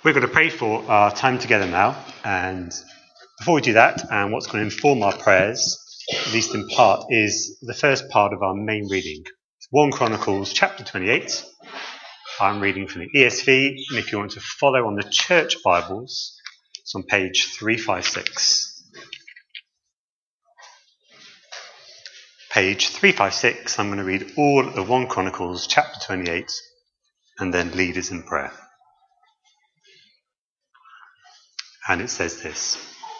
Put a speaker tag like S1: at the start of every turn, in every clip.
S1: We're going to pray for our time together now, and before we do that, and what's going to inform our prayers, at least in part, is the first part of our main reading. It's 1 Chronicles chapter 28. I'm reading from the ESV, and if you want to follow on the church Bibles, it's on page 356. Page 356, I'm going to read all of 1 Chronicles chapter 28, and then lead us in prayer. And it says this: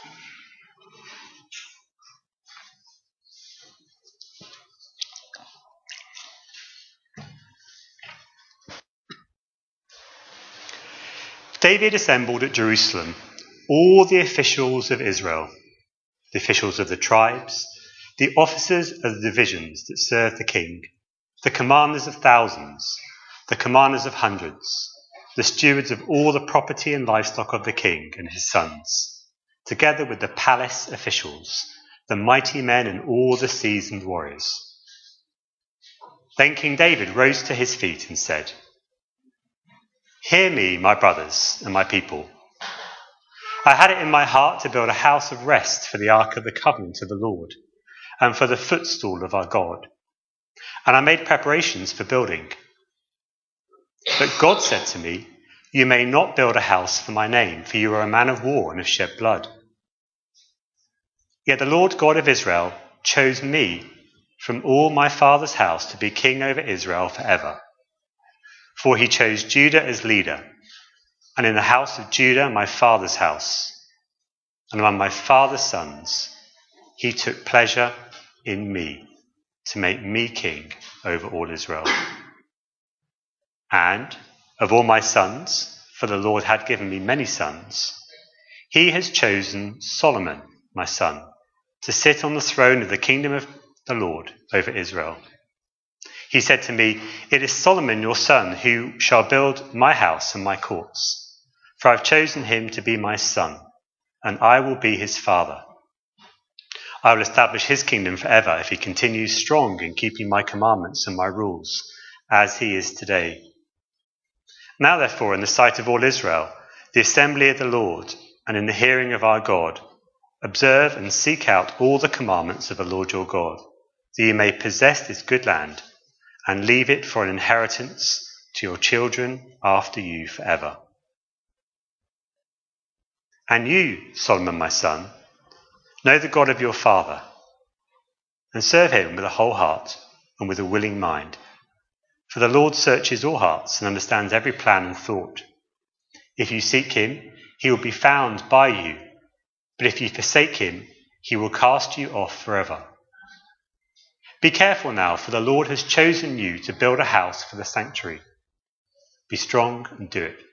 S1: David assembled at Jerusalem all the officials of Israel, the officials of the tribes, the officers of the divisions that served the king, the commanders of thousands, the commanders of hundreds, the stewards of all the property and livestock of the king and his sons, together with the palace officials, the mighty men and all the seasoned warriors. Then King David rose to his feet and said, "Hear me, my brothers and my people. I had it in my heart to build a house of rest for the ark of the covenant of the Lord and for the footstool of our God. And I made preparations for building. But God said to me, 'You may not build a house for my name, for you are a man of war and have shed blood.' Yet the Lord God of Israel chose me from all my father's house to be king over Israel forever. For he chose Judah as leader, and in the house of Judah my father's house, and among my father's sons, he took pleasure in me to make me king over all Israel. And of all my sons, for the Lord had given me many sons, he has chosen Solomon, my son, to sit on the throne of the kingdom of the Lord over Israel. He said to me, 'It is Solomon your son who shall build my house and my courts, for I have chosen him to be my son, and I will be his father. I will establish his kingdom forever if he continues strong in keeping my commandments and my rules, as he is today. Now therefore, in the sight of all Israel, the assembly of the Lord, and in the hearing of our God, observe and seek out all the commandments of the Lord your God, that you may possess this good land, and leave it for an inheritance to your children after you forever. And you, Solomon my son, know the God of your father, and serve him with a whole heart and with a willing mind. For the Lord searches all hearts and understands every plan and thought. If you seek him, he will be found by you, but if you forsake him, he will cast you off forever. Be careful now, for the Lord has chosen you to build a house for the sanctuary. Be strong and do it."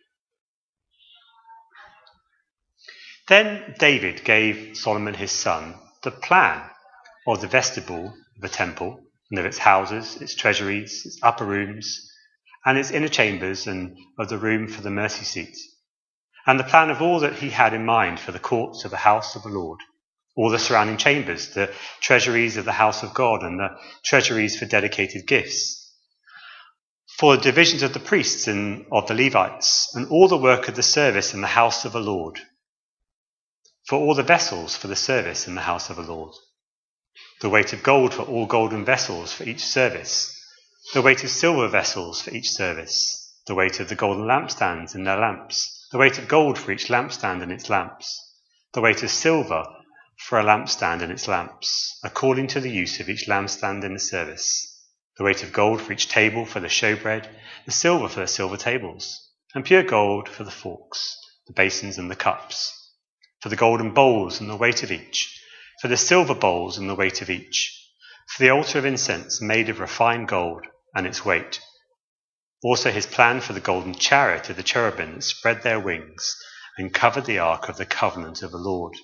S1: Then David gave Solomon his son the plan of the vestibule of the temple, and of its houses, its treasuries, its upper rooms, and its inner chambers, and of the room for the mercy seat, and the plan of all that he had in mind for the courts of the house of the Lord, all the surrounding chambers, the treasuries of the house of God, and the treasuries for dedicated gifts, for the divisions of the priests and of the Levites, and all the work of the service in the house of the Lord, for all the vessels for the service in the house of the Lord, the weight of gold for all golden vessels for each service, the weight of silver vessels for each service, the weight of the golden lampstands and their lamps, the weight of gold for each lampstand and its lamps, the weight of silver for a lampstand and its lamps, according to the use of each lampstand in the service, the weight of gold for each table for the showbread, the silver for the silver tables, and pure gold for the forks, the basins and the cups, for the golden bowls and the weight of each, for the silver bowls and the weight of each, for the altar of incense made of refined gold and its weight. Also his plan for the golden chariot of the cherubim that spread their wings and covered the ark of the covenant of the Lord.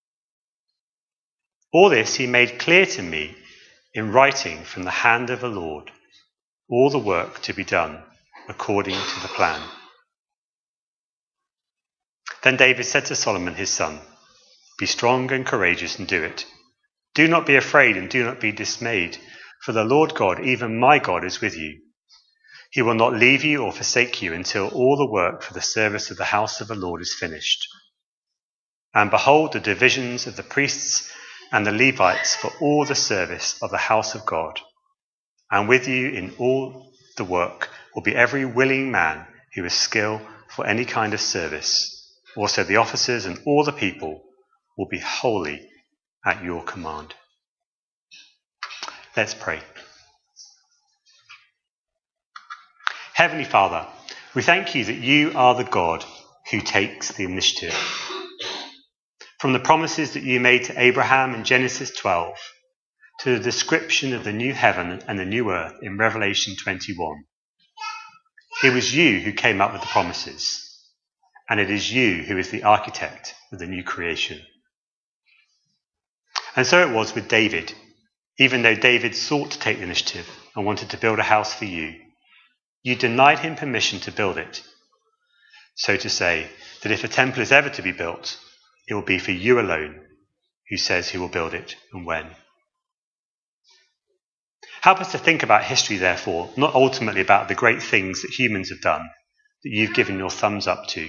S1: All this he made clear to me in writing from the hand of the Lord, all the work to be done according to the plan. Then David said to Solomon his son, "Be strong and courageous and do it. Do not be afraid and do not be dismayed, for the Lord God, even my God, is with you. He will not leave you or forsake you until all the work for the service of the house of the Lord is finished. And behold, the divisions of the priests and the Levites for all the service of the house of God. And with you in all the work will be every willing man who has skill for any kind of service. Also the officers and all the people will be wholly at your command. Let's pray. Heavenly Father, we thank you that you are the God who takes the initiative. From the promises that you made to Abraham in Genesis 12 to the description of the new heaven and the new earth in Revelation 21, it was you who came up with the promises, and it is you who is the architect of the new creation. And so it was with David. Even though David sought to take the initiative and wanted to build a house for you, you denied him permission to build it. So to say that if a temple is ever to be built, it will be for you alone, who says who will build it and when. Help us to think about history, therefore, not ultimately about the great things that humans have done, that you've given your thumbs up to.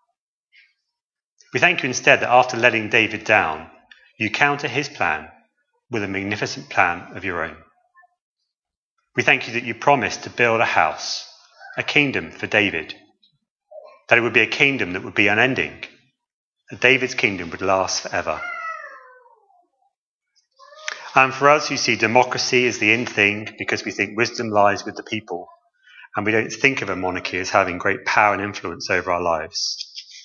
S1: We thank you instead that after letting David down, you counter his plan with a magnificent plan of your own. We thank you that you promised to build a house, a kingdom for David, that it would be a kingdom that would be unending, that David's kingdom would last forever. And for us who see democracy as the in thing because we think wisdom lies with the people, and we don't think of a monarchy as having great power and influence over our lives,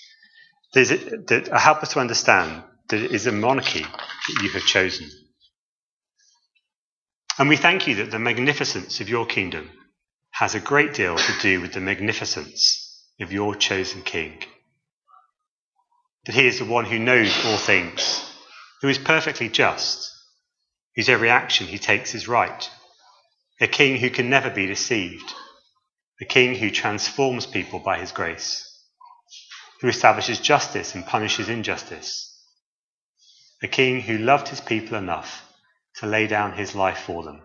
S1: help us to understand that it is a monarchy that you have chosen. And we thank you that the magnificence of your kingdom has a great deal to do with the magnificence of your chosen king. That he is the one who knows all things, who is perfectly just, whose every action he takes is right, a king who can never be deceived, a king who transforms people by his grace, who establishes justice and punishes injustice, a king who loved his people enough to lay down his life for them.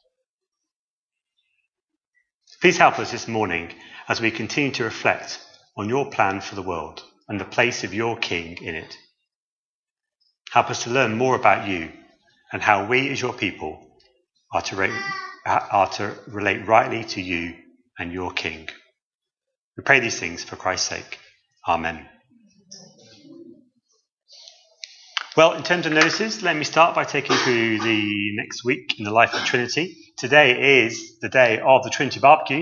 S1: Please help us this morning as we continue to reflect on your plan for the world and the place of your king in it. Help us to learn more about you and how we as your people are to relate rightly to you and your king. We pray these things for Christ's sake. Amen. Well, in terms of notices, let me start by taking you through the next week in the life of the Trinity. Today is the day of the Trinity Barbecue.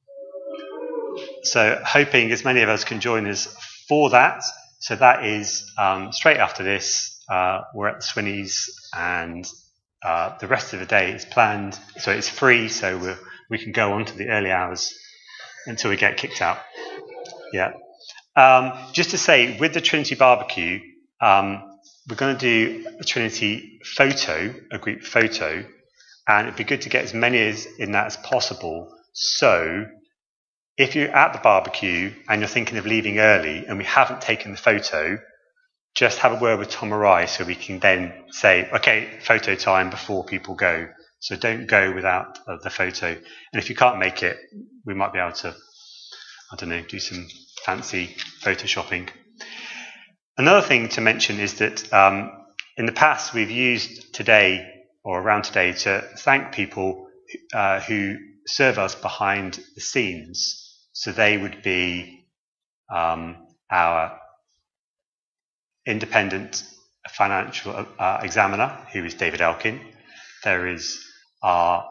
S1: So hoping as many of us can join us for that. So that is straight after this. We're at the Swinneys and the rest of the day is planned. So it's free, so we can go on to the early hours until we get kicked out. Yeah. Just to say, with the Trinity Barbecue, we're going to do a Trinity photo, a group photo, and it'd be good to get as many in that as possible. So if you're at the barbecue and you're thinking of leaving early and we haven't taken the photo, just have a word with Tom or I so we can then say, okay, photo time before people go. So don't go without the photo. And if you can't make it, we might be able to, do some fancy photoshopping. Another thing to mention is that in the past we've used today or around today to thank people who serve us behind the scenes. So they would be our independent financial examiner, who is David Elkin. There is our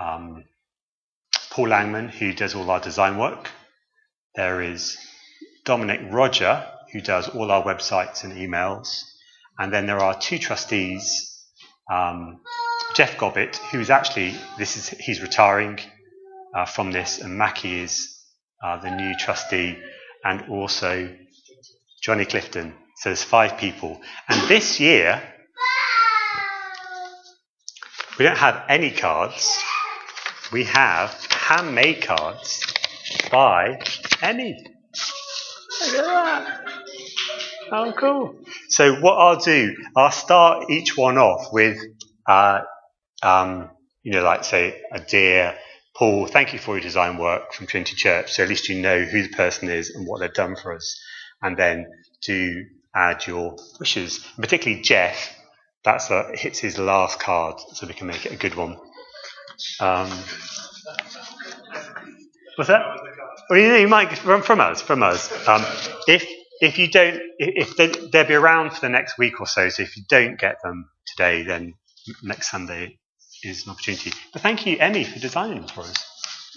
S1: Paul Langman, who does all our design work. There is Dominic Roger, who does all our websites and emails. And then there are two trustees, Jeff Gobbett, who's actually, he's retiring from this, and Mackie is the new trustee, and also Johnny Clifton. So there's 5 people. And this year, we don't have any cards. We have handmade cards by Emmy. Look at that. Oh, cool. So what I'll do, I'll start each one off with, like say a dear Paul, thank you for your design work from Trinity Church. So at least you know who the person is and what they've done for us. And then do add your wishes. And particularly Jeff, hits his last card, so we can make it a good one. What's that? Well, you might from us. If you don't, they'll be around for the next week or so. So if you don't get them today, then next Sunday is an opportunity. But thank you, Emmy, for designing them for us.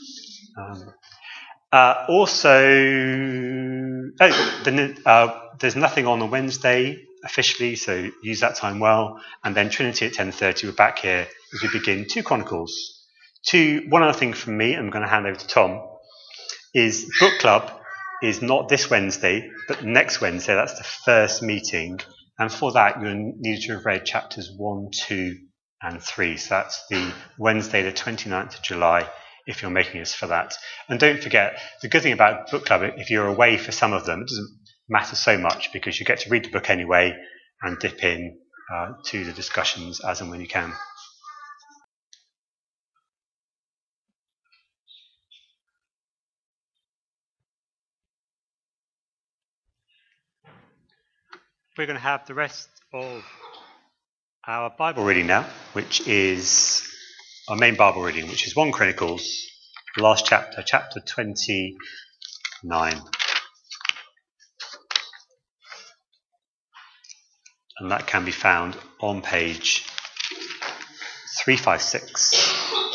S1: There's nothing on Wednesday officially, so use that time well. And then Trinity at 10:30. We're back here as we begin 2 Chronicles. One other thing from me, I'm going to hand over to Tom, is book club is not this Wednesday, but next Wednesday. That's the first meeting. And for that, you'll need to have read chapters 1, 2, and 3. So that's the Wednesday, the 29th of July, if you're making us for that. And don't forget, the good thing about book club, if you're away for some of them, it doesn't matter so much because you get to read the book anyway and dip in to the discussions as and when you can. We're going to have the rest of our Bible reading now, which is our main Bible reading, which is 1 Chronicles, the last chapter, chapter 29. And that can be found on page 356.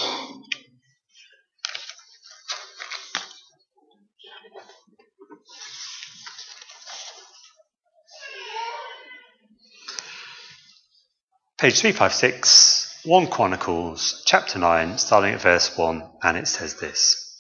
S1: Page 356, 1 Chronicles, chapter 9, starting at verse 1, and it says this.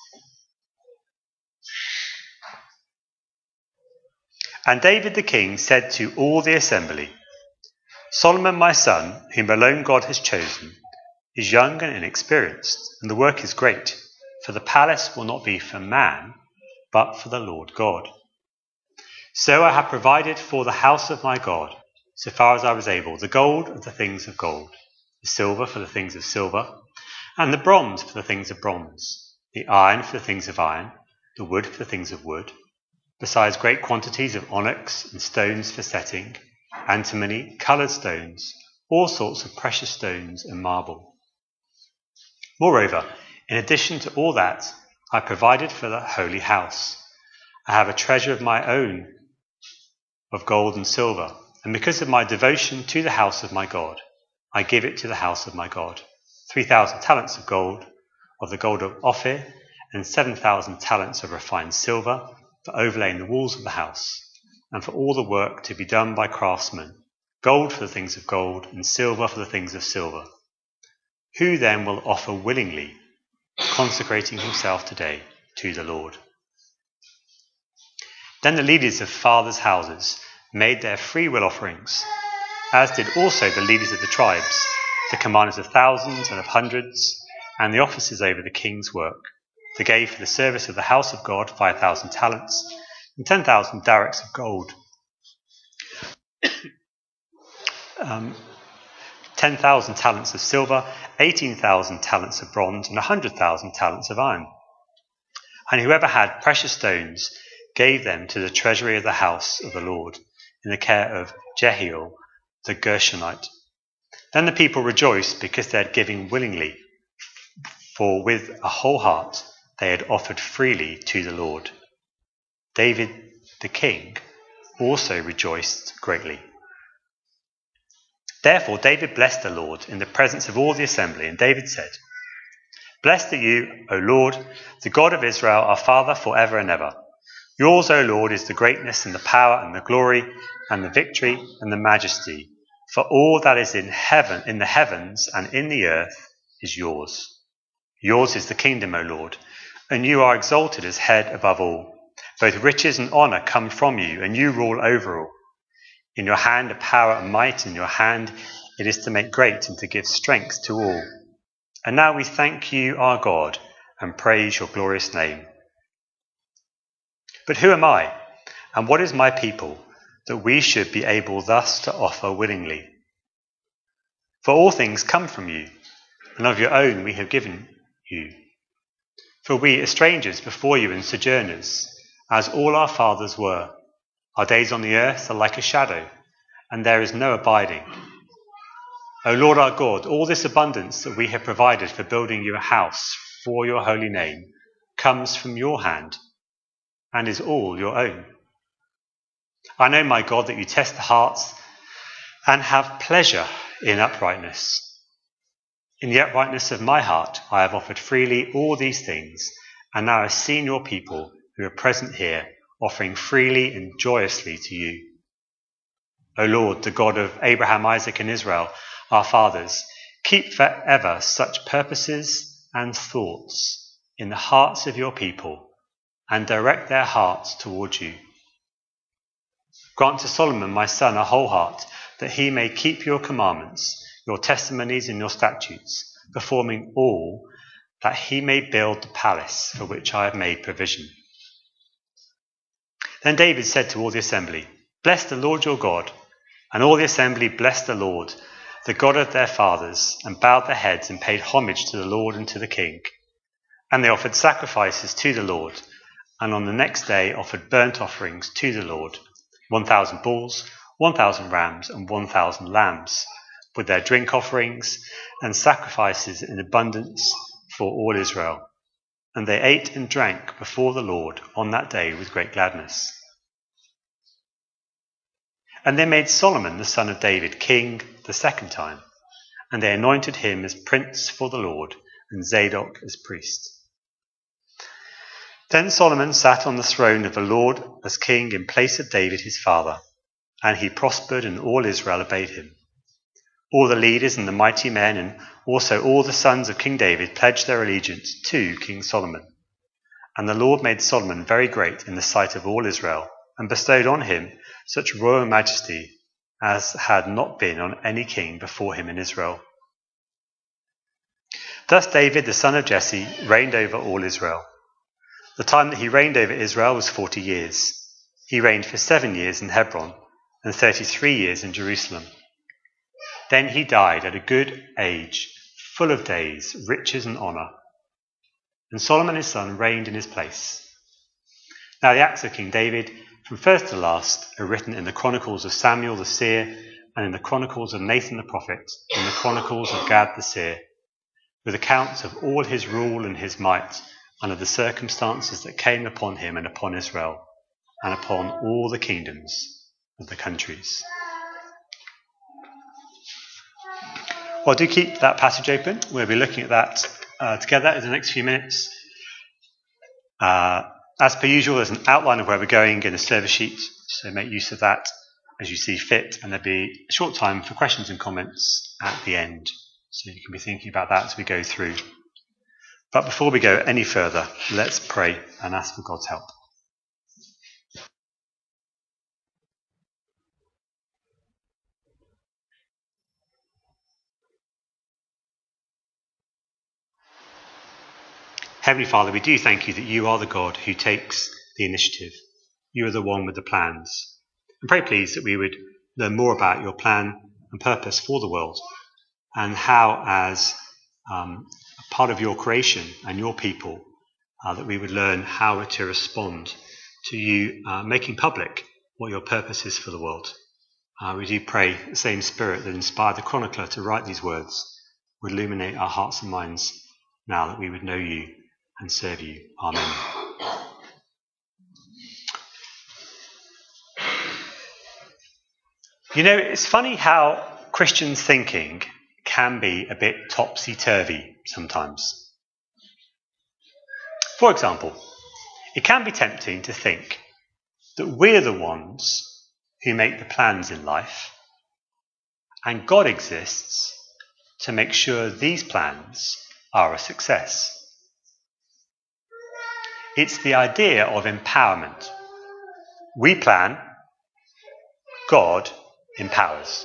S1: And David the king said to all the assembly, Solomon my son, whom alone God has chosen, is young and inexperienced, and the work is great, for the palace will not be for man, but for the Lord God. So I have provided for the house of my God, so far as I was able, the gold of the things of gold, the silver for the things of silver, and the bronze for the things of bronze, the iron for the things of iron, the wood for the things of wood, besides great quantities of onyx and stones for setting, antimony, coloured stones, all sorts of precious stones and marble. Moreover, in addition to all that, I provided for the holy house. I have a treasure of my own of gold and silver, and because of my devotion to the house of my God, I give it to the house of my God. 3,000 talents of the gold of Ophir, and 7,000 talents of refined silver for overlaying the walls of the house, and for all the work to be done by craftsmen, gold for the things of gold, and silver for the things of silver. Who then will offer willingly, consecrating himself today to the Lord? Then the leaders of fathers' houses made their free will offerings, as did also the leaders of the tribes, the commanders of thousands and of hundreds, and the officers over the king's work. They gave for the service of the house of God 5,000 talents and 10,000 darricks of gold, 10,000 talents of silver, 18,000 talents of bronze, and 100,000 talents of iron. And whoever had precious stones gave them to the treasury of the house of the Lord, in the care of Jehiel the Gershonite. Then the people rejoiced because they had given willingly, for with a whole heart they had offered freely to the Lord. David the king also rejoiced greatly. Therefore David blessed the Lord in the presence of all the assembly, and David said, Blessed are you, O Lord, the God of Israel, our Father, forever and ever. Yours, O Lord, is the greatness and the power and the glory and the victory and the majesty. For all that is in heaven, in the heavens and in the earth is yours. Yours is the kingdom, O Lord, and you are exalted as head above all. Both riches and honour come from you, and you rule over all. In your hand are power and might, in your hand it is to make great and to give strength to all. And now we thank you, our God, and praise your glorious name. But who am I, and what is my people, that we should be able thus to offer willingly? For all things come from you, and of your own we have given you. For we are strangers before you and sojourners, as all our fathers were. Our days on the earth are like a shadow, and there is no abiding. O Lord our God, all this abundance that we have provided for building you a house for your holy name comes from your hand and is all your own. I know, my God, that you test the hearts and have pleasure in uprightness. In the uprightness of my heart, I have offered freely all these things, and now I've seen your people who are present here, offering freely and joyously to you. O Lord, the God of Abraham, Isaac, and Israel, our fathers, keep forever such purposes and thoughts in the hearts of your people, and direct their hearts towards you. Grant to Solomon, my son, a whole heart, that he may keep your commandments, your testimonies and your statutes, performing all, that he may build the palace for which I have made provision. Then David said to all the assembly, Bless the Lord your God. And all the assembly blessed the Lord, the God of their fathers, and bowed their heads and paid homage to the Lord and to the king. And they offered sacrifices to the Lord, and on the next day offered burnt offerings to the Lord, 1,000 bulls, 1,000 rams, and 1,000 lambs, with their drink offerings and sacrifices in abundance for all Israel. And they ate and drank before the Lord on that day with great gladness. And they made Solomon the son of David king the second time, and they anointed him as prince for the Lord, and Zadok as priest. Then Solomon sat on the throne of the Lord as king in place of David his father, and he prospered, and all Israel obeyed him. All the leaders and the mighty men, and also all the sons of King David, pledged their allegiance to King Solomon. And the Lord made Solomon very great in the sight of all Israel, and bestowed on him such royal majesty as had not been on any king before him in Israel. Thus David, the son of Jesse, reigned over all Israel. The time that he reigned over Israel was 40 years. He reigned for 7 years in Hebron, and 33 years in Jerusalem. Then he died at a good age, full of days, riches and honour. And Solomon his son reigned in his place. Now the acts of King David, from first to last, are written in the Chronicles of Samuel the seer, and in the Chronicles of Nathan the prophet, and the Chronicles of Gad the seer, with accounts of all his rule and his might, and of the circumstances that came upon him and upon Israel, and upon all the kingdoms of the countries. Well, do keep that passage open. We'll be looking at that together in the next few minutes. As per usual, there's an outline of where we're going in a service sheet, so make use of that as you see fit, and there'll be a short time for questions and comments at the end, so you can be thinking about that as we go through. But before we go any further, let's pray and ask for God's help. Heavenly Father, we do thank you that you are the God who takes the initiative. You are the one with the plans. And pray, please, that we would learn more about your plan and purpose for the world, and how, as a part of your creation and your people, that we would learn how to respond to you making public what your purpose is for the world. We do pray the same Spirit that inspired the chronicler to write these words would illuminate our hearts and minds now, that we would know you and serve you. Amen. You know, it's funny how Christian thinking can be a bit topsy-turvy sometimes. For example, it can be tempting to think that we're the ones who make the plans in life, and God exists to make sure these plans are a success. It's the idea of empowerment. We plan, God empowers.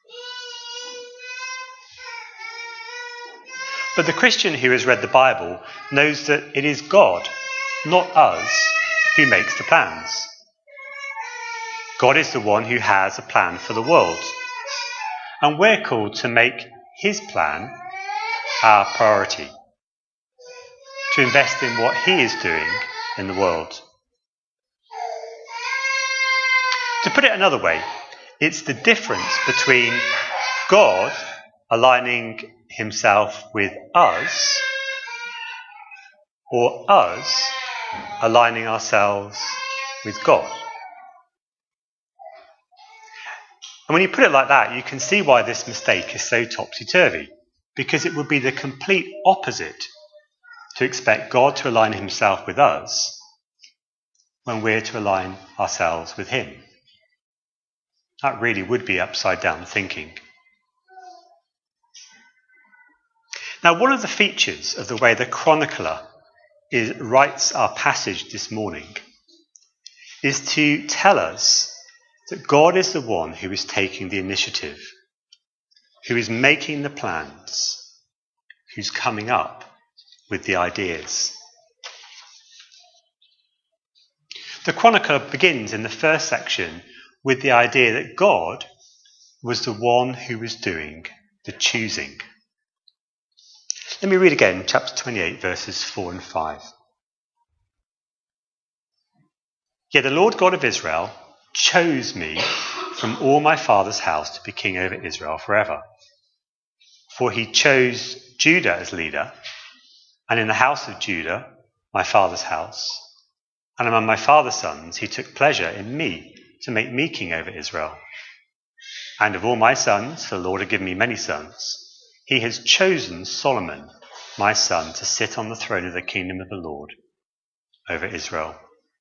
S1: But the Christian who has read the Bible knows that it is God, not us, who makes the plans. God is the one who has a plan for the world, and we're called to make his plan our priority. to invest in what he is doing in the world. To put it another way, it's the difference between God aligning himself with us or us aligning ourselves with God. And when you put it like that, you can see why this mistake is so topsy-turvy, because it would be the complete opposite to expect God to align himself with us when we're to align ourselves with him. That really would be upside down thinking. Now, one of the features of the way the chronicler writes our passage this morning is to tell us that God is the one who is taking the initiative, who is making the plans, who's coming up with the ideas. The chronicler begins in the first section with the idea that God was the one who was doing the choosing. Let me read again, chapter 28, verses 4 and 5. Yet the Lord God of Israel chose me from all my father's house to be king over Israel forever. For he chose Judah as leader, and in the house of Judah, my father's house, and among my father's sons, he took pleasure in me to make me king over Israel. And of all my sons, for the Lord had given me many sons, he has chosen Solomon, my son, to sit on the throne of the kingdom of the Lord over Israel.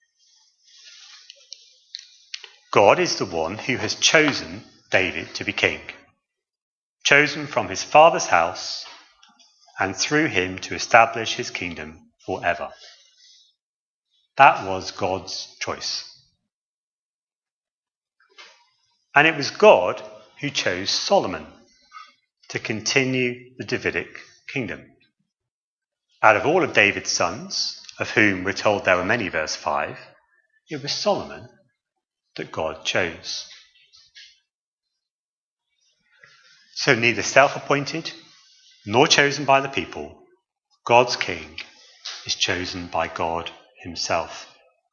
S1: God is the one who has chosen David to be king, chosen from his father's house, and through him to establish his kingdom forever. That was God's choice. And it was God who chose Solomon to continue the Davidic kingdom. Out of all of David's sons, of whom we're told there were many, verse 5, it was Solomon that God chose. So neither self-appointed nor chosen by the people, God's king is chosen by God himself.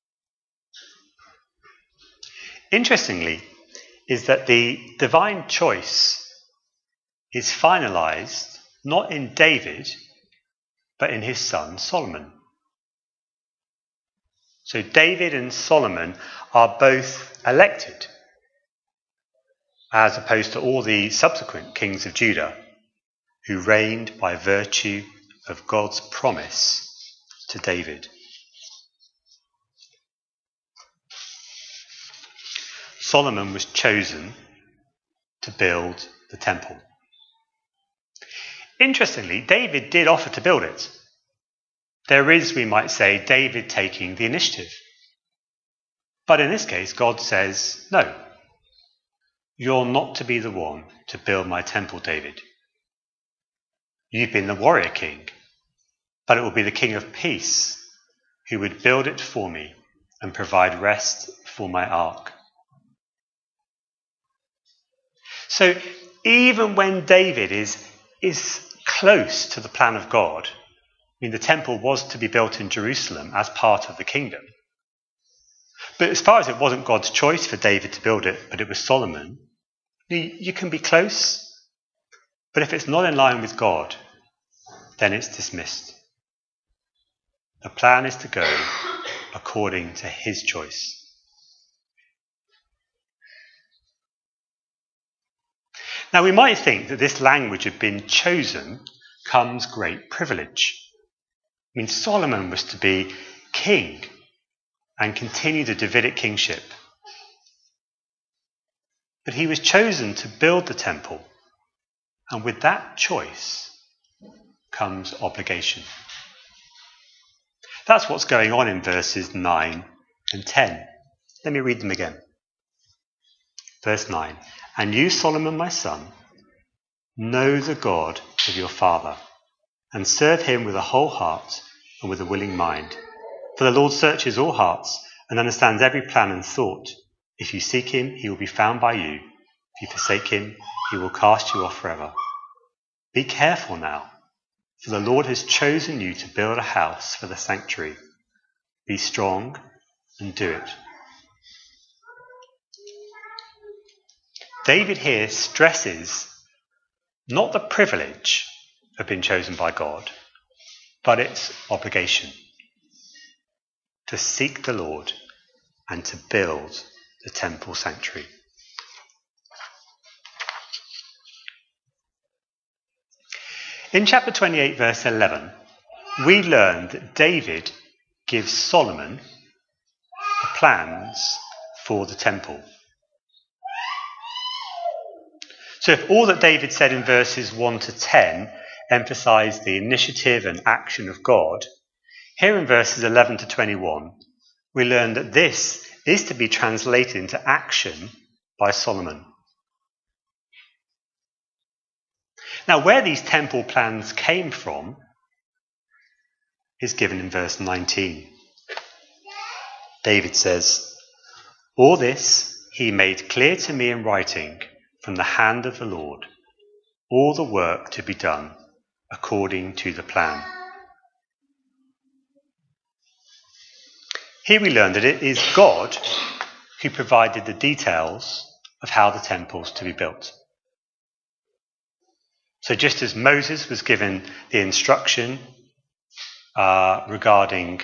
S1: Interestingly, is that the divine choice is finalized not in David, but in his son Solomon. So David and Solomon are both elected, as opposed to all the subsequent kings of Judah, who reigned by virtue of God's promise to David. Solomon was chosen to build the temple. Interestingly, David did offer to build it. There is, we might say, David taking the initiative. But in this case, God says, no, you're not to be the one to build my temple, David. You've been the warrior king, but it will be the king of peace who would build it for me and provide rest for my ark. So even when David is close to the plan of God, I mean, the temple was to be built in Jerusalem as part of the kingdom. But as far as it wasn't God's choice for David to build it, but it was Solomon, you can be close, but if it's not in line with God, then it's dismissed. The plan is to go according to his choice. Now, we might think that this language of being chosen comes great privilege. I mean, Solomon was to be king and continue the Davidic kingship. But he was chosen to build the temple, and with that choice comes obligation. That's what's going on in verses 9 and 10. Let me read them again. Verse 9. And you, Solomon, my son, know the God of your father, and serve him with a whole heart and with a willing mind. For the Lord searches all hearts and understands every plan and thought. If you seek him, he will be found by you. If you forsake him, he will cast you off forever. Be careful now for the Lord has chosen you to build a house for the sanctuary. Be strong and do it. David here stresses not the privilege of being chosen by God, but its obligation to seek the Lord and to build the temple sanctuary. In chapter 28, verse 11, we learn that David gives Solomon the plans for the temple. So if all that David said in verses 1 to 10 emphasised the initiative and action of God, here in verses 11 to 21, we learn that this is to be translated into action by Solomon. Now, where these temple plans came from is given in verse 19. David says, "All this he made clear to me in writing from the hand of the Lord, all the work to be done according to the plan." Here we learn that it is God who provided the details of how the temple's to be built. So just as Moses was given the instruction regarding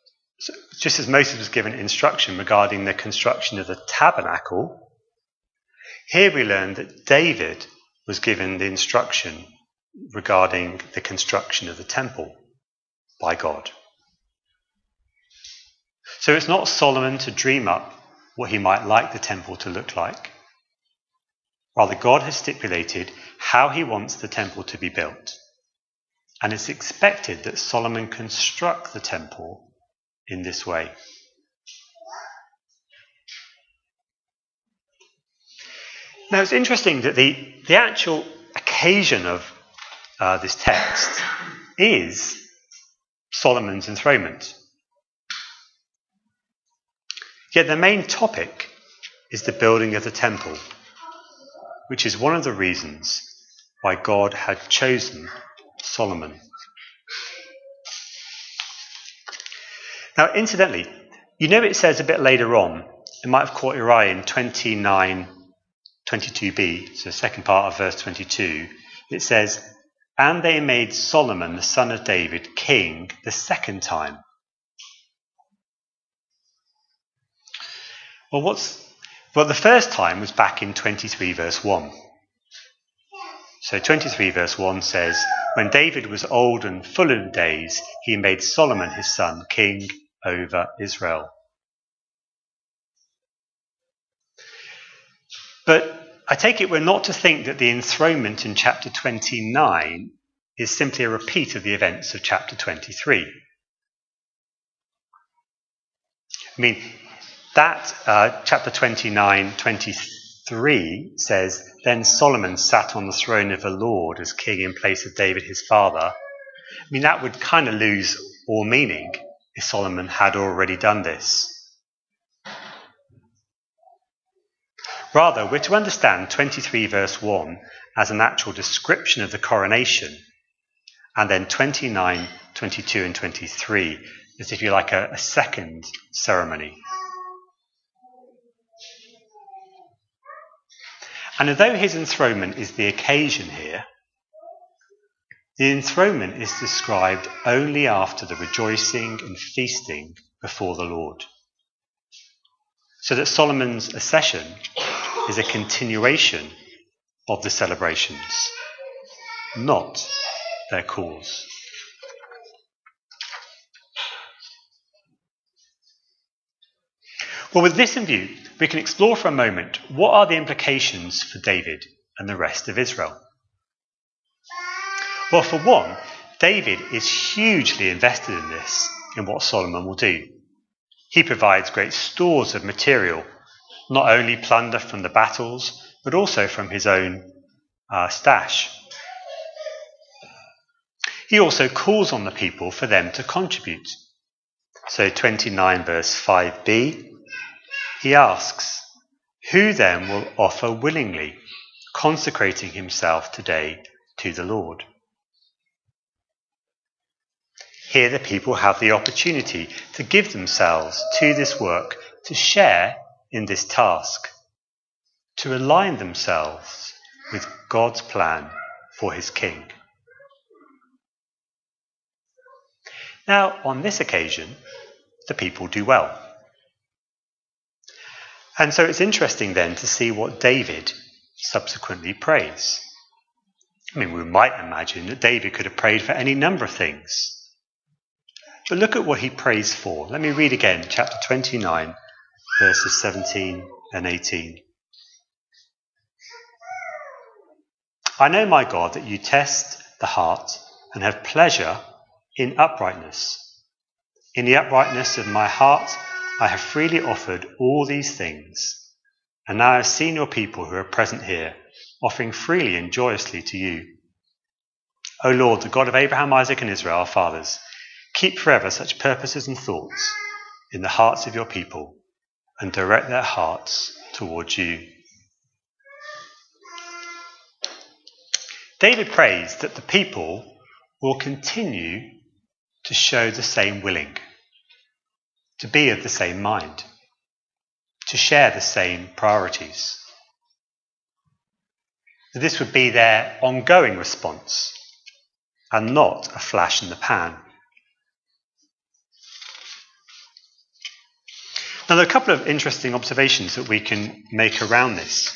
S1: the construction of the tabernacle, here we learn that David was given the instruction regarding the construction of the temple by God. So it's not Solomon to dream up what he might like the temple to look like. Rather, God has stipulated how he wants the temple to be built, and it's expected that Solomon construct the temple in this way. Now, it's interesting that the actual occasion of this text is Solomon's enthronement. Yet the main topic is the building of the temple, which is one of the reasons why God had chosen Solomon. Now, incidentally, you know it says a bit later on, it might have caught your eye in 29:22b, so the second part of verse 22, it says, "And they made Solomon the son of David king the second time." Well, the first time was back in 23 verse 1. So 23 verse 1 says, "When David was old and full in days, he made Solomon his son king over Israel." But I take it we're not to think that the enthronement in chapter 29 is simply a repeat of the events of chapter 23. I mean, that chapter 29:23 says, "Then Solomon sat on the throne of the Lord as king in place of David his father." I mean, that would kind of lose all meaning if Solomon had already done this. Rather, we're to understand 23 verse 1 as an actual description of the coronation, and then 29, 22 and 23 as, if you like, a second ceremony. And although his enthronement is the occasion here, the enthronement is described only after the rejoicing and feasting before the Lord. So that Solomon's accession is a continuation of the celebrations, not their cause. Well, with this in view, we can explore for a moment what are the implications for David and the rest of Israel. Well, for one, David is hugely invested in this, in what Solomon will do. He provides great stores of material, not only plunder from the battles, but also from his own stash. He also calls on the people for them to contribute. So 29 verse 5b, he asks, "Who then will offer willingly, consecrating himself today to the Lord?" Here the people have the opportunity to give themselves to this work, to share in this task, to align themselves with God's plan for his king. Now, on this occasion, the people do well. And so it's interesting then to see what David subsequently prays. I mean, we might imagine that David could have prayed for any number of things. But look at what he prays for. Let me read again, chapter 29, verses 17 and 18. I know, my God, that you test the heart and have pleasure in uprightness. In the uprightness of my heart, I have freely offered all these things. And now I have seen your people who are present here, offering freely and joyously to you. O Lord, the God of Abraham, Isaac, and Israel, our fathers, keep forever such purposes and thoughts in the hearts of your people, and direct their hearts towards you. David prays that the people will continue to show the same willing, to be of the same mind, to share the same priorities. This would be their ongoing response and not a flash in the pan. Now, there are a couple of interesting observations that we can make around this.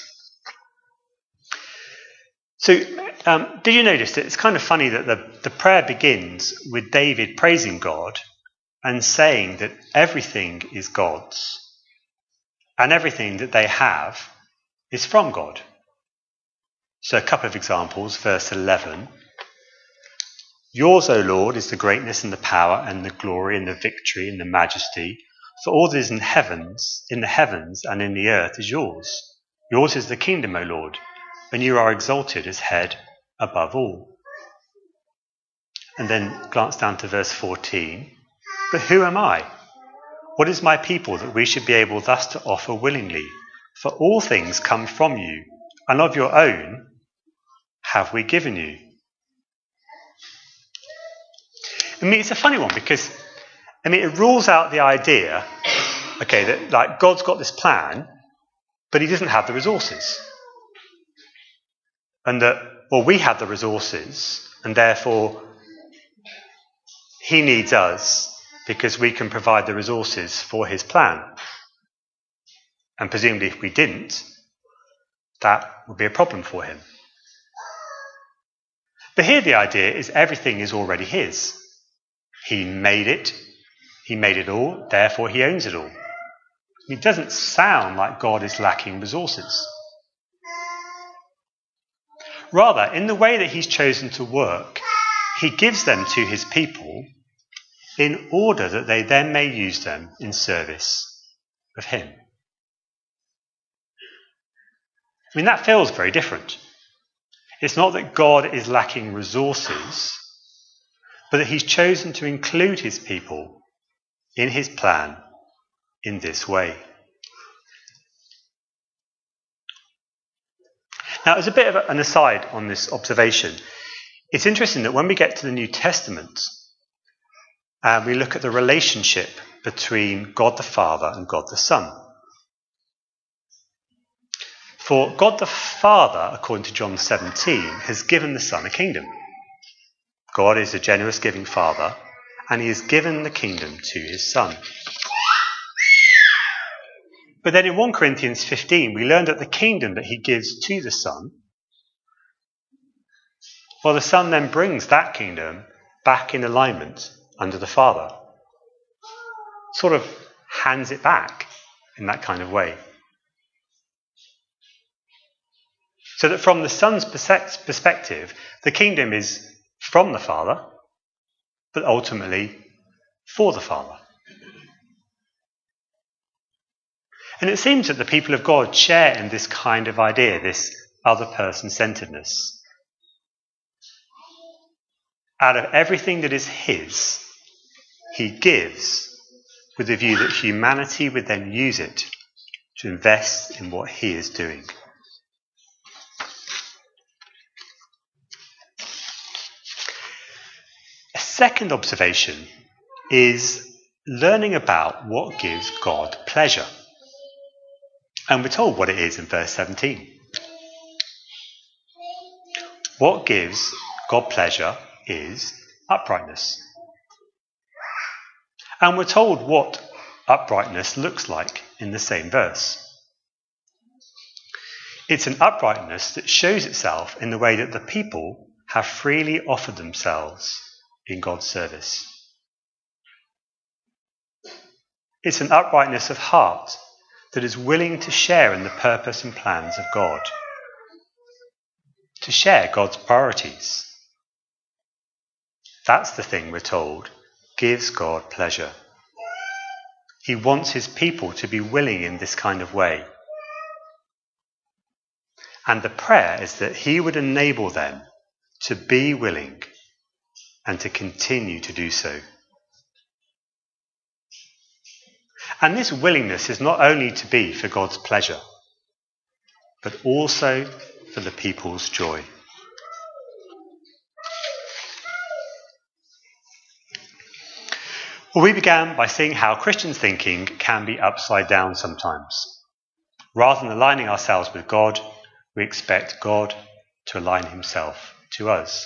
S1: So, did you notice that it's kind of funny that the prayer begins with David praising God and saying that everything is God's and everything that they have is from God. So a couple of examples, verse 11. Yours, O Lord, is the greatness and the power and the glory and the victory and the majesty. For all that is in the heavens and in the earth is yours. Yours is the kingdom, O Lord, and you are exalted as head above all. And then glance down to verse 14. But who am I? What is my people that we should be able thus to offer willingly? For all things come from you, and of your own have we given you. I mean, it's a funny one because, it rules out the idea, that like God's got this plan, but he doesn't have the resources. And that, we have the resources, and therefore he needs us because we can provide the resources for his plan. And presumably if we didn't, that would be a problem for him. But here the idea is everything is already his. He made it all, therefore he owns it all. It doesn't sound like God is lacking resources. Rather, in the way that he's chosen to work, he gives them to his people in order that they then may use them in service of him. That feels very different. It's not that God is lacking resources, but that he's chosen to include his people in his plan in this way. Now, as a bit of an aside on this observation, it's interesting that when we get to the New Testament, we look at the relationship between God the Father and God the Son. For God the Father, according to John 17, has given the Son a kingdom. God is a generous giving Father, and he has given the kingdom to his Son. But then in 1 Corinthians 15, we learn that the kingdom that he gives to the Son, the Son then brings that kingdom back in alignment under the Father. Sort of hands it back in that kind of way. So that from the Son's perspective, the kingdom is from the Father, but ultimately for the Father. And it seems that the people of God share in this kind of idea, this other person-centeredness. Out of everything that is his, he gives with the view that humanity would then use it to invest in what he is doing. second observation is learning about what gives God pleasure. And we're told what it is in verse 17. What gives God pleasure is uprightness. And we're told what uprightness looks like in the same verse. It's an uprightness that shows itself in the way that the people have freely offered themselves in God's service. It's an uprightness of heart that is willing to share in the purpose and plans of God, to share God's priorities. That's the thing we're told gives God pleasure. He wants his people to be willing in this kind of way. And the prayer is that he would enable them to be willing and to continue to do so. And this willingness is not only to be for God's pleasure, but also for the people's joy. Well, we began by seeing how Christians' thinking can be upside down sometimes. Rather than aligning ourselves with God, we expect God to align himself to us.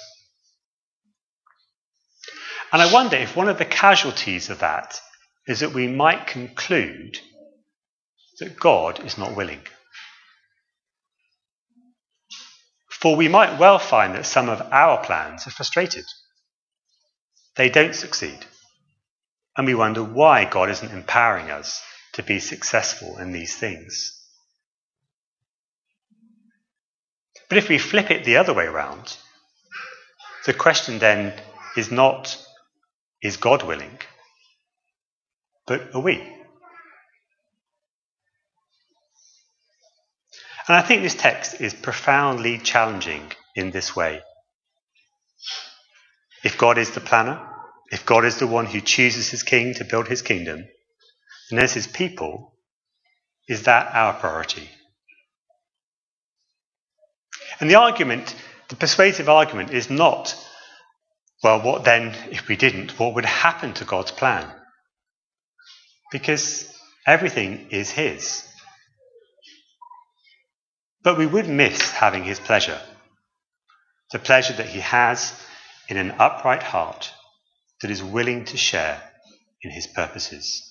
S1: And I wonder if one of the casualties of that is that we might conclude that God is not willing. For we might well find that some of our plans are frustrated. They don't succeed. And we wonder why God isn't empowering us to be successful in these things. But if we flip it the other way around, the question then is not, is God willing? But are we? And I think this text is profoundly challenging in this way. If God is the planner, if God is the one who chooses his king to build his kingdom, then as his people, is that our priority? And the persuasive argument is not, well, what then if we didn't? What would happen to God's plan? Because everything is his. But we would miss having his pleasure, the pleasure that he has in an upright heart that is willing to share in his purposes.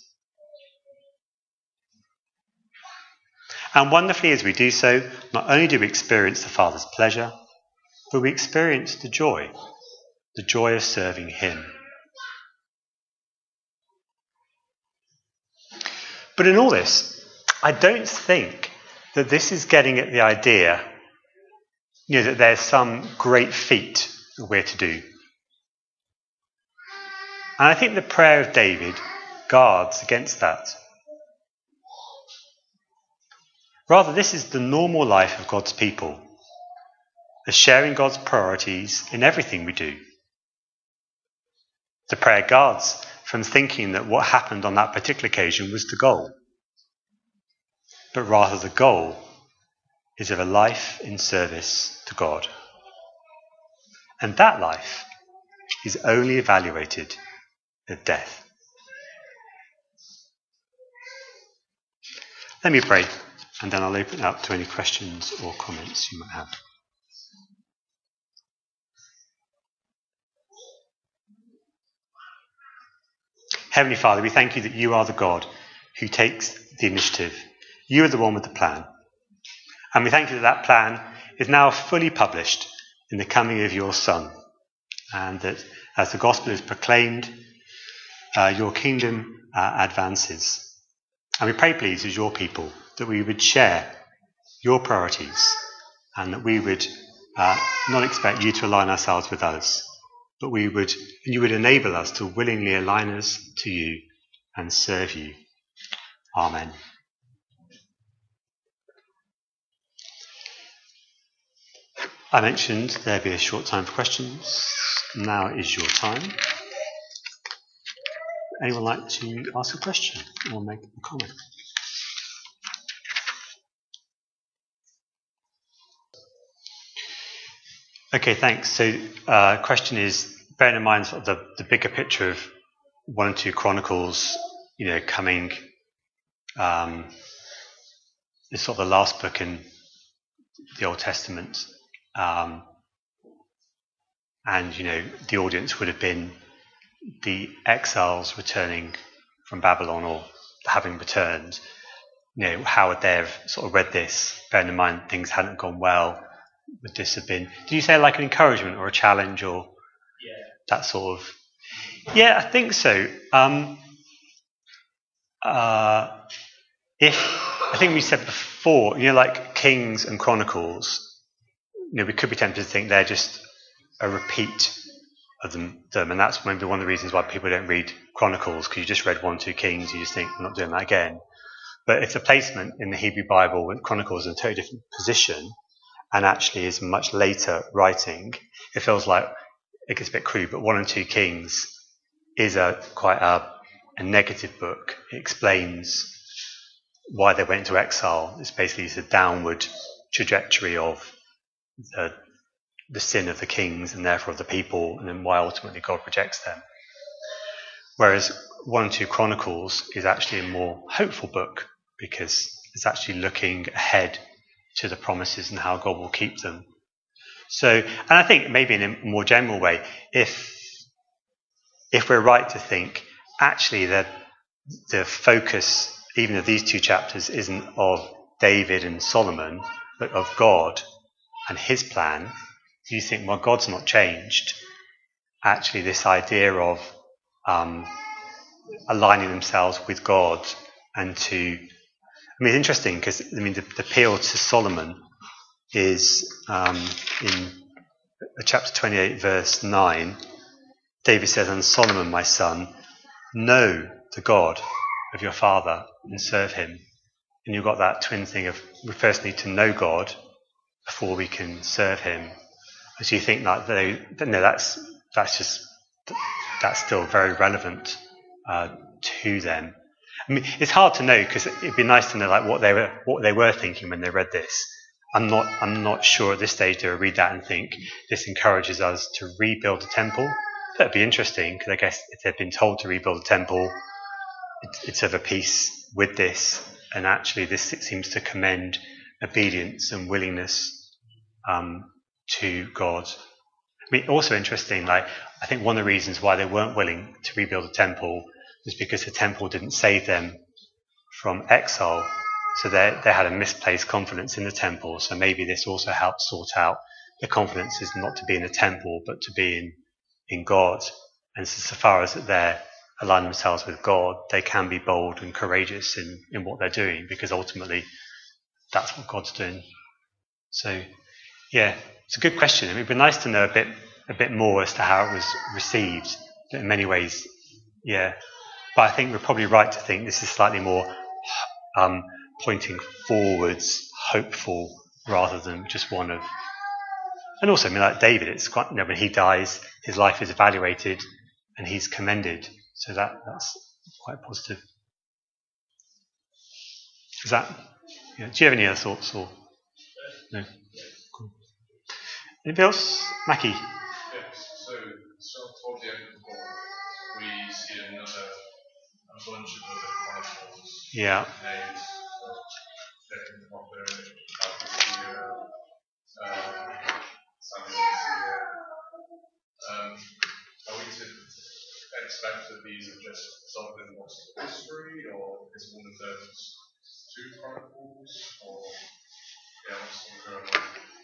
S1: And wonderfully, as we do so, not only do we experience the Father's pleasure, but we experience the joy of serving him. But in all this, I don't think that this is getting at the idea, that there's some great feat that we're to do. And I think the prayer of David guards against that. Rather, this is the normal life of God's people, as sharing God's priorities in everything we do. The prayer guards from thinking that what happened on that particular occasion was the goal. But rather the goal is of a life in service to God. And that life is only evaluated at death. Let me pray, and then I'll open it up to any questions or comments you might have. Heavenly Father, we thank you that you are the God who takes the initiative. You are the one with the plan. And we thank you that that plan is now fully published in the coming of your Son. And that as the gospel is proclaimed, your kingdom advances. And we pray, please, as your people, that we would share your priorities and that we would not expect you to align ourselves with us, but you would enable us to willingly align us to you and serve you. Amen. I mentioned there'd be a short time for questions. Now is your time. Anyone like to ask a question or make a comment? Okay, thanks. So question is, bearing in mind sort of the bigger picture of 1 and 2 Chronicles, coming, it's sort of the last book in the Old Testament, and the audience would have been the exiles returning from Babylon or having returned. How would they have sort of read this, bearing in mind things hadn't gone well? Would this have been, did you say like an encouragement or a challenge or that sort of? Yeah, I think so. I think we said before, like Kings and Chronicles, we could be tempted to think they're just a repeat of them, and that's maybe one of the reasons why people don't read Chronicles, because you just read 1, 2 Kings, you just think, I'm not doing that again. But if the placement in the Hebrew Bible when Chronicles is in a totally different position and actually is much later writing, it feels like it gets a bit crude, but 1 and 2 Kings is quite a negative book. It explains why they went into exile. It's basically a downward trajectory of the sin of the kings and therefore of the people, and then why ultimately God rejects them. Whereas 1 and 2 Chronicles is actually a more hopeful book because it's actually looking ahead to the promises and how God will keep them. So, and I think maybe in a more general way, if we're right to think actually that the focus even of these 2 chapters isn't of David and Solomon, but of God and his plan, you think, well, God's not changed. Actually, this idea of aligning themselves with God and it's interesting because, the appeal to Solomon is in chapter 28, verse 9. David says, and Solomon, my son, know the God of your father and serve him. And you've got that twin thing of we first need to know God before we can serve him. So you think that that's still very relevant to them. It's hard to know because it'd be nice to know like what they were thinking when they read this. I'm not sure at this stage they would read that and think this encourages us to rebuild the temple. That'd be interesting because I guess if they've been told to rebuild the temple, it's of a piece with this, and actually this it seems to commend obedience and willingness to God. Also interesting, like I think one of the reasons why they weren't willing to rebuild the temple was because the temple didn't save them from exile. So they had a misplaced confidence in the temple. So maybe this also helped sort out the confidence is not to be in the temple, but to be in God. And so far as they're align themselves with God, they can be bold and courageous in what they're doing, because ultimately that's what God's doing. So, yeah, it's a good question. It'd be nice to know a bit more as to how it was received. In many ways, yeah. But I think we're probably right to think this is slightly more pointing forwards, hopeful, rather than just one of. And also, like David, it's quite. When he dies, his life is evaluated, and he's commended. So that's quite positive. Is that? Yeah. Do you have any other thoughts or no? Cool. Anybody else, Mackie?
S2: Yes. So towards the end of the book, we see a bunch of other chronicles.
S1: Yeah.
S2: Names Samuel. Are we to expect that these are just something lost to history, or is one of those 2 chronicles, or what's going on?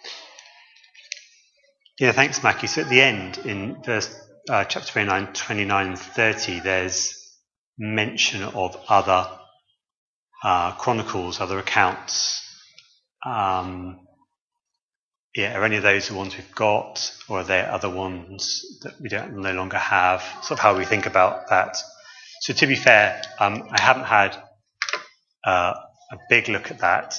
S1: Yeah, thanks, Mackie. So at the end, in verse chapter 29, 29 and 30, there's mention of other chronicles, other accounts. Are any of those the ones we've got, or are there other ones that we no longer have? Sort of how we think about that. So to be fair, I haven't had a big look at that.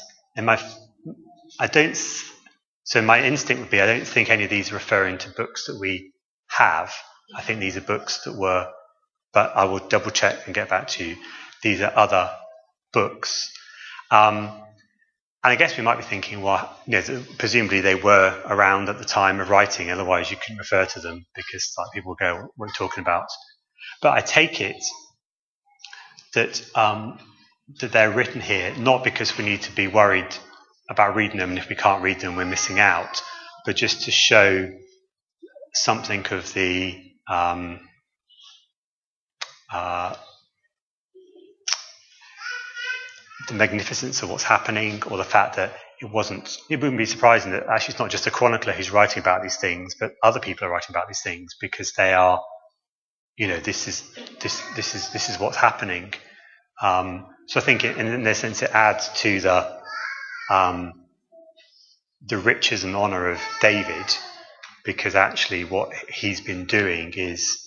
S1: So my instinct would be I don't think any of these are referring to books that we have. I think these are books that were, but I will double check and get back to you. These are other books. And And I guess we might be thinking, well, presumably they were around at the time of writing, otherwise you couldn't refer to them because like people would go, what are you talking about? But I take it that that they're written here not because we need to be worried about reading them, and if we can't read them, we're missing out, but just to show something of the magnificence of what's happening, or the fact that it wouldn't be surprising that actually it's not just a chronicler who's writing about these things, but other people are writing about these things because they are, this is what's happening. So I think in this sense it adds to the riches and honour of David, because actually what he's been doing is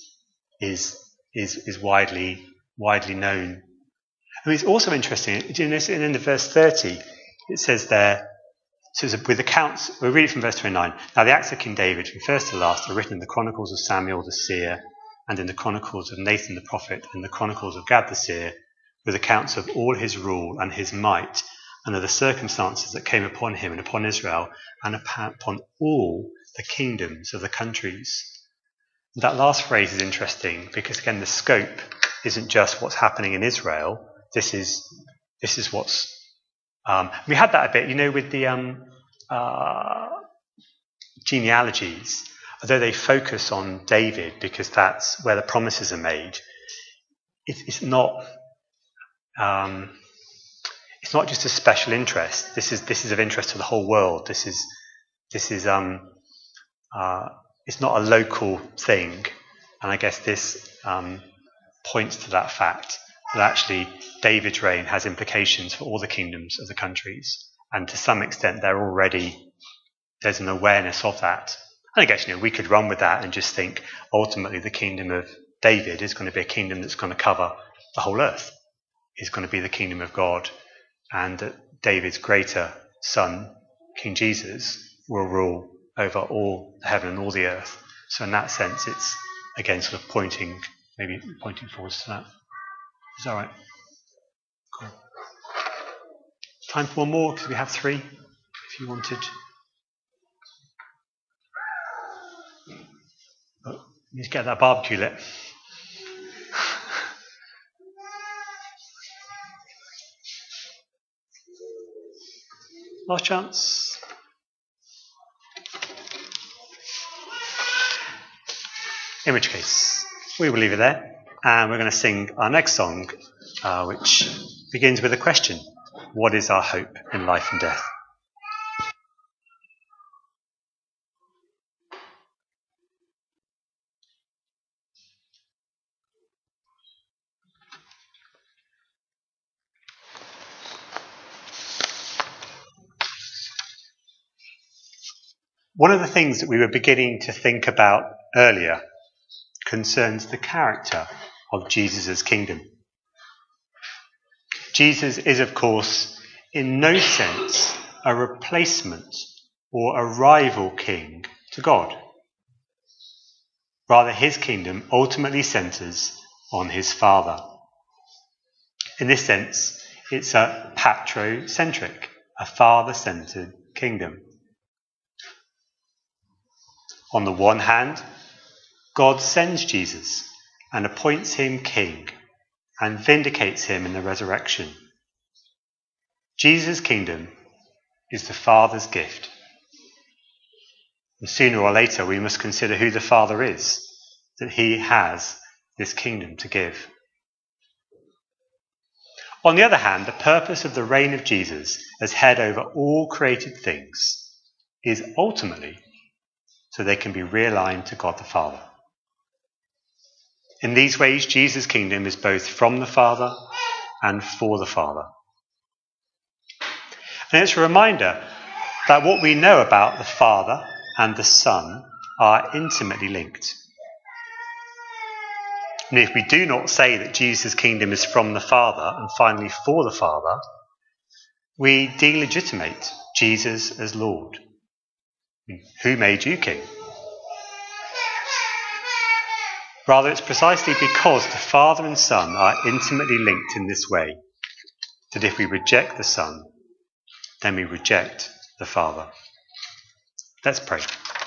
S1: widely known. I mean, it's also interesting. In the verse 30, it says there, with accounts, we'll read it from verse 29. Now the acts of King David, from first to last, are written in the Chronicles of Samuel the seer, and in the Chronicles of Nathan the prophet, and the Chronicles of Gad the seer, with accounts of all his rule and his might, and of the circumstances that came upon him and upon Israel, and upon all the kingdoms of the countries. That last phrase is interesting because, again, the scope isn't just what's happening in Israel. This is what's... we had that a bit, with the genealogies. Although they focus on David because that's where the promises are made, it's not just a special interest. This is of interest to the whole world. This is it's not a local thing, and I guess this points to that fact that actually David's reign has implications for all the kingdoms of the countries, and to some extent there's an awareness of that. And I guess we could run with that and just think ultimately the kingdom of David is going to be a kingdom that's going to cover the whole earth. It's going to be the kingdom of God, and that David's greater son, King Jesus, will rule over all the heaven and all the earth. So in that sense, it's again sort of pointing forwards to that. Is that right? Cool. Time for one more, because we have 3, if you wanted. Oh, you need to get that barbecue lit. Last chance. In which case, we will leave it there, and we're going to sing our next song, which begins with a question. What is our hope in life and death? One of the things that we were beginning to think about earlier concerns the character of Jesus' kingdom. Jesus is, of course, in no sense a replacement or a rival king to God. Rather, his kingdom ultimately centres on his Father. In this sense, it's a patrocentric, a father-centred kingdom. On the one hand, God sends Jesus and appoints him king and vindicates him in the resurrection. Jesus' kingdom is the Father's gift. And sooner or later we must consider who the Father is, that he has this kingdom to give. On the other hand, the purpose of the reign of Jesus as head over all created things is ultimately so they can be realigned to God the Father. In these ways, Jesus' kingdom is both from the Father and for the Father. And it's a reminder that what we know about the Father and the Son are intimately linked. And if we do not say that Jesus' kingdom is from the Father and finally for the Father, we delegitimate Jesus as Lord. Who made you king? Rather, it's precisely because the Father and Son are intimately linked in this way that if we reject the Son, then we reject the Father. Let's pray.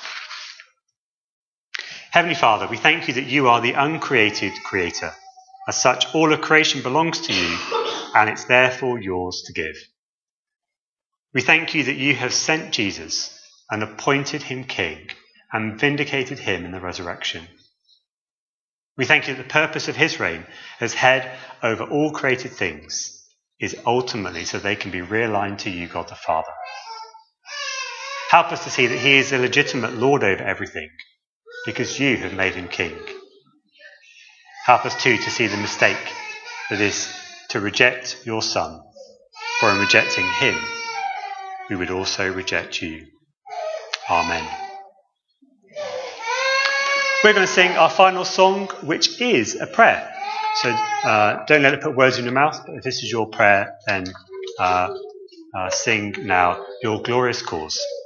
S1: Heavenly Father, we thank you that you are the uncreated creator. As such, all of creation belongs to you, and it's therefore yours to give. We thank you that you have sent Jesus and appointed him king and vindicated him in the resurrection. We thank you that the purpose of his reign as head over all created things is ultimately so they can be realigned to you, God the Father. Help us to see that he is the legitimate Lord over everything because you have made him king. Help us too to see the mistake that is to reject your Son, for in rejecting him, we would also reject you. Amen. We're going to sing our final song, which is a prayer. So don't let it put words in your mouth, but if this is your prayer, then sing now Your Glorious Cause.